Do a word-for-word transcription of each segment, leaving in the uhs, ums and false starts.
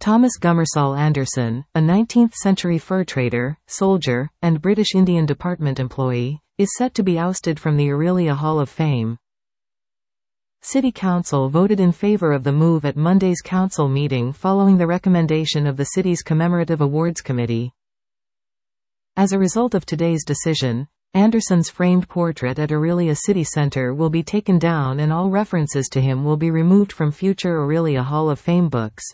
Thomas Gummersall Anderson, a nineteenth century fur trader, soldier, and British Indian Department employee, is set to be ousted from the Orillia Hall of Fame. City Council voted in favor of the move at Monday's council meeting following the recommendation of the city's Commemorative Awards Committee. As a result of today's decision, Anderson's framed portrait at Orillia City Centre will be taken down and all references to him will be removed from future Orillia Hall of Fame books.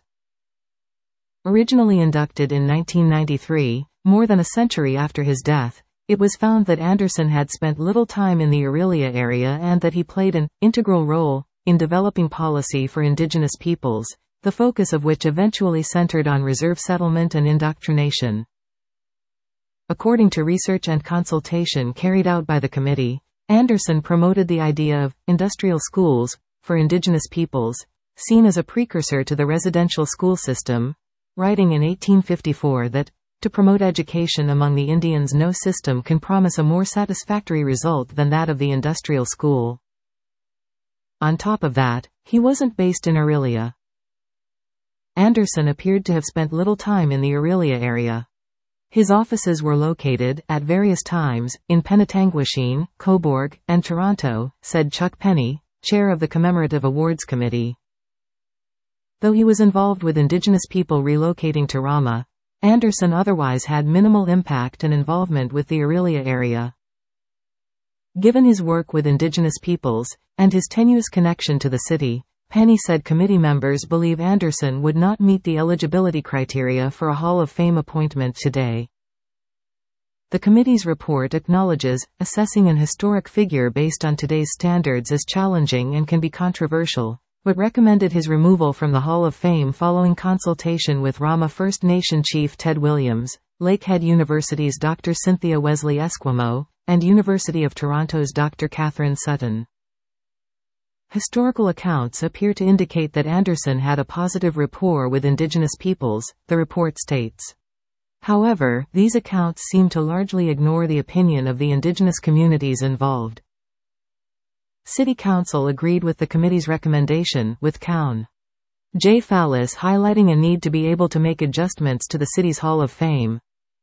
Originally inducted in nineteen ninety-three, more than a century after his death, it was found that Anderson had spent little time in the Orillia area and that he played an integral role in developing policy for indigenous peoples, the focus of which eventually centered on reserve settlement and indoctrination. According to research and consultation carried out by the committee, Anderson promoted the idea of industrial schools for indigenous peoples, seen as a precursor to the residential school system, writing in eighteen fifty-four that to promote education among the Indians, no system can promise a more satisfactory result than that of the industrial school. On top of that, he wasn't based in Orillia. Anderson appeared to have spent little time in the Orillia area. His offices were located, at various times, in Penetanguishene, Cobourg, and Toronto, said Chuck Penny, chair of the Commemorative Awards Committee. Though he was involved with Indigenous people relocating to Rama, Anderson otherwise had minimal impact and involvement with the Orillia area. Given his work with Indigenous peoples, and his tenuous connection to the city, Penny said committee members believe Anderson would not meet the eligibility criteria for a Hall of Fame appointment today. The committee's report acknowledges, assessing an historic figure based on today's standards is challenging and can be controversial, but recommended his removal from the Hall of Fame following consultation with Rama First Nation Chief Ted Williams, Lakehead University's Doctor Cynthia Wesley Esquimaux, and University of Toronto's Doctor Catherine Sutton. Historical accounts appear to indicate that Anderson had a positive rapport with Indigenous peoples, the report states. However, these accounts seem to largely ignore the opinion of the Indigenous communities involved. City Council agreed with the committee's recommendation, with Coun. J. Fallis highlighting a need to be able to make adjustments to the city's Hall of Fame.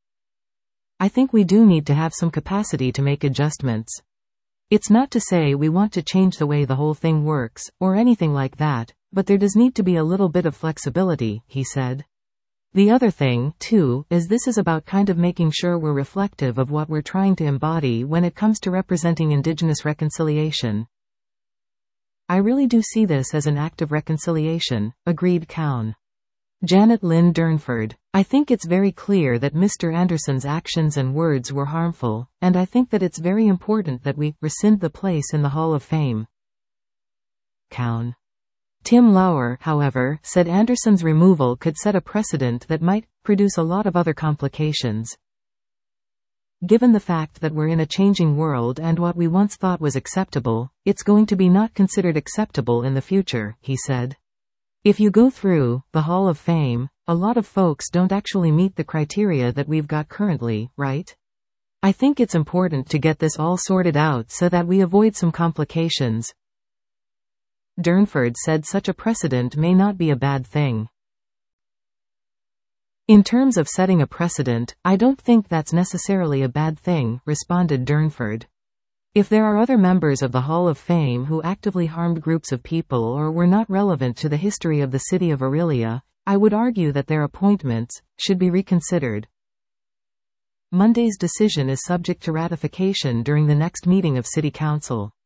I think we do need to have some capacity to make adjustments. It's not to say we want to change the way the whole thing works, or anything like that, but there does need to be a little bit of flexibility, he said. The other thing, too, is this is about kind of making sure we're reflective of what we're trying to embody when it comes to representing Indigenous reconciliation. I really do see this as an act of reconciliation, agreed Coun. Janet Lynn Durnford. I think it's very clear that Mister Anderson's actions and words were harmful, and I think that it's very important that we rescind the place in the Hall of Fame. Coun. Tim Lauer, however, said Anderson's removal could set a precedent that might produce a lot of other complications. Given the fact that we're in a changing world and what we once thought was acceptable, it's going to be not considered acceptable in the future, he said. If you go through the Hall of Fame, a lot of folks don't actually meet the criteria that we've got currently, right? I think it's important to get this all sorted out so that we avoid some complications. Durnford said such a precedent may not be a bad thing. In terms of setting a precedent, I don't think that's necessarily a bad thing, responded Durnford. If there are other members of the Hall of Fame who actively harmed groups of people or were not relevant to the history of the city of Orillia, I would argue that their appointments should be reconsidered. Monday's decision is subject to ratification during the next meeting of City Council.